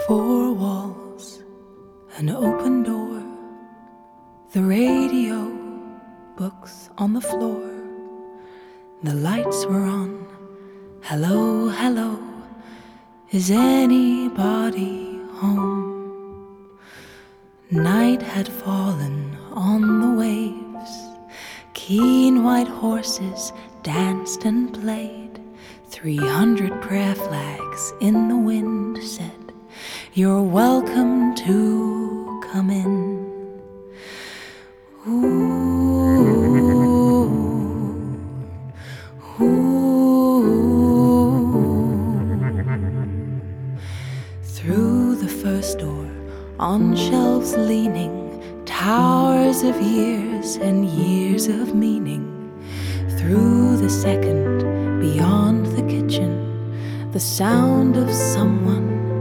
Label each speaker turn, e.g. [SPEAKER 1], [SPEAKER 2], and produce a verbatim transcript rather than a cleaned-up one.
[SPEAKER 1] Four walls, an open door, the radio, books on the floor. The lights were on. Hello, hello, is anybody home? Night had fallen on the waves. Keen white horses danced and played. Three hundred prayer flags in the wind said, "You're welcome to come in." Ooh, ooh. Through the first door, on shelves leaning, towers of years and years of meaning. Through the second, beyond the kitchen, the sound of someone